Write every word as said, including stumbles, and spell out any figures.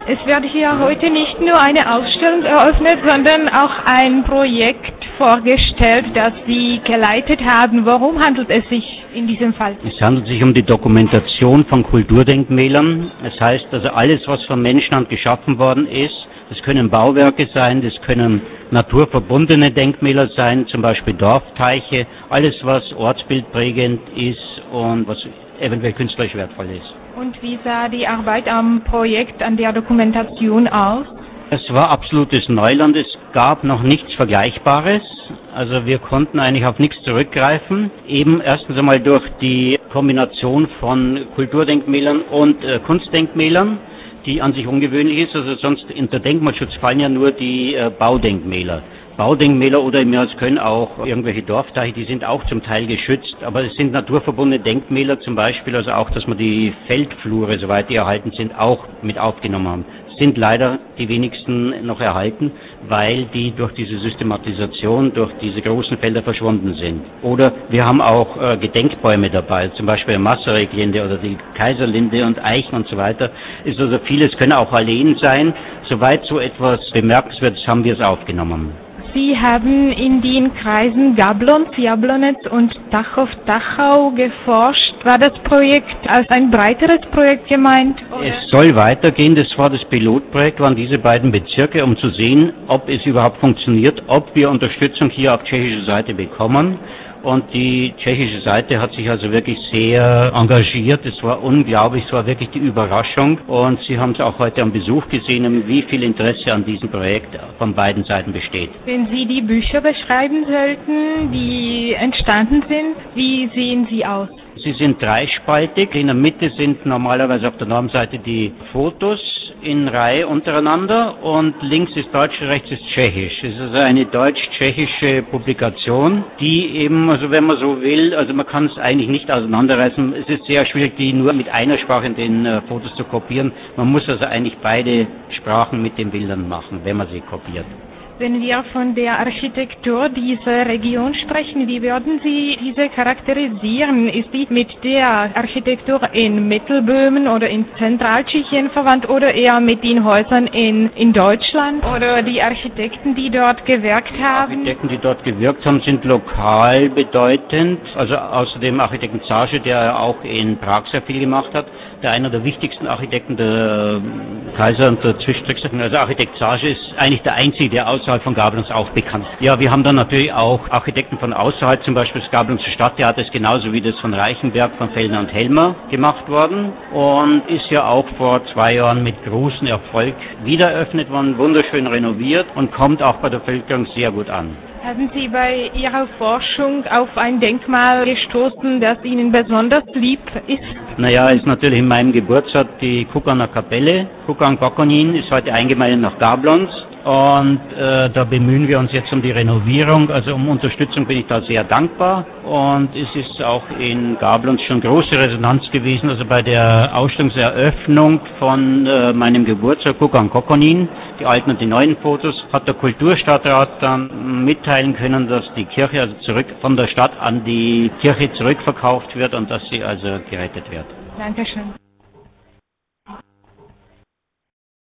Es wird hier heute nicht nur eine Ausstellung eröffnet, sondern auch ein Projekt vorgestellt, das Sie geleitet haben. Worum handelt es sich in diesem Fall? Es handelt sich um die Dokumentation von Kulturdenkmälern. Das heißt also alles, was von Menschenhand geschaffen worden ist. Das können Bauwerke sein, das können naturverbundene Denkmäler sein, zum Beispiel Dorfteiche. Alles, was ortsbildprägend ist und was eventuell künstlerisch wertvoll ist. Und wie sah die Arbeit am Projekt, an der Dokumentation aus? Es war absolutes Neuland. Es gab noch nichts Vergleichbares. Also wir konnten eigentlich auf nichts zurückgreifen. Eben erstens einmal durch die Kombination von Kulturdenkmälern und äh, Kunstdenkmälern, die an sich ungewöhnlich ist. Also sonst unter Denkmalschutz fallen ja nur die äh, Baudenkmäler. Baudenkmäler oder im Jahr, es können auch irgendwelche Dorfteiche, die sind auch zum Teil geschützt, aber es sind naturverbundene Denkmäler zum Beispiel, also auch, dass wir die Feldflure, soweit die erhalten sind, auch mit aufgenommen haben. Sind leider die wenigsten noch erhalten, weil die durch diese Systematisation, durch diese großen Felder verschwunden sind. Oder wir haben auch äh, Gedenkbäume dabei, zum Beispiel Masaryk-Linde oder die Kaiserlinde und Eichen und so weiter. Ist also vieles, können auch Alleen sein. Soweit so etwas bemerkenswertes haben wir es aufgenommen. Sie haben in den Kreisen Gablonz, Jablonec und Tachow-Tachau geforscht. War das Projekt als ein breiteres Projekt gemeint? Oder? Es soll weitergehen. Das war das Pilotprojekt, waren diese beiden Bezirke, um zu sehen, ob es überhaupt funktioniert, ob wir Unterstützung hier auf tschechischer Seite bekommen. Und die tschechische Seite hat sich also wirklich sehr engagiert. Es war unglaublich, es war wirklich die Überraschung. Und Sie haben es auch heute am Besuch gesehen, wie viel Interesse an diesem Projekt von beiden Seiten besteht. Wenn Sie die Bücher beschreiben sollten, die entstanden sind, wie sehen sie aus? Sie sind dreispaltig. In der Mitte sind normalerweise auf der Normseite die Fotos in Reihe untereinander und links ist Deutsch, rechts ist Tschechisch. Es ist also eine deutsch-tschechische Publikation, die eben, also wenn man so will, also man kann es eigentlich nicht auseinanderreißen. Es ist sehr schwierig, die nur mit einer Sprache in den äh, Fotos zu kopieren. Man muss also eigentlich beide Sprachen mit den Bildern machen, wenn man sie kopiert. Wenn wir von der Architektur dieser Region sprechen, wie würden Sie diese charakterisieren? Ist die mit der Architektur in Mittelböhmen oder in Zentraltschechien verwandt oder eher mit den Häusern in, in Deutschland? Oder die Architekten, die dort gewirkt haben? Die Architekten, die dort gewirkt haben, sind lokal bedeutend. Also außerdem Architekten Zage, der auch in Prag sehr viel gemacht hat. Der einer der wichtigsten Architekten, der Kaiser und der Zwischentrickster. Also Architekt Zage ist eigentlich der einzige, der außerhalb von Gablonz auch bekannt ist. Ja, wir haben dann natürlich auch Architekten von außerhalb, zum Beispiel das Gablonzer Stadttheater ist genauso wie das von Reichenberg, von Fellner und Helmer gemacht worden und ist ja auch vor zwei Jahren mit großem Erfolg wieder eröffnet worden, wunderschön renoviert und kommt auch bei der Bevölkerung sehr gut an. Haben Sie bei Ihrer Forschung auf ein Denkmal gestoßen, das Ihnen besonders lieb ist? Naja, ist natürlich in meinem Geburtsort die Kukaner Kapelle. Kukan Kokonin ist heute eingemeindet nach Gablonz. Und äh, da bemühen wir uns jetzt um die Renovierung, also um Unterstützung bin ich da sehr dankbar. Und es ist auch in Gablonz schon große Resonanz gewesen, also bei der Ausstellungseröffnung von äh, meinem Geburtsort Kukan Kokonin, die alten und die neuen Fotos, hat der Kulturstadtrat dann mitteilen können, dass die Kirche also zurück von der Stadt an die Kirche zurückverkauft wird und dass sie also gerettet wird. Dankeschön.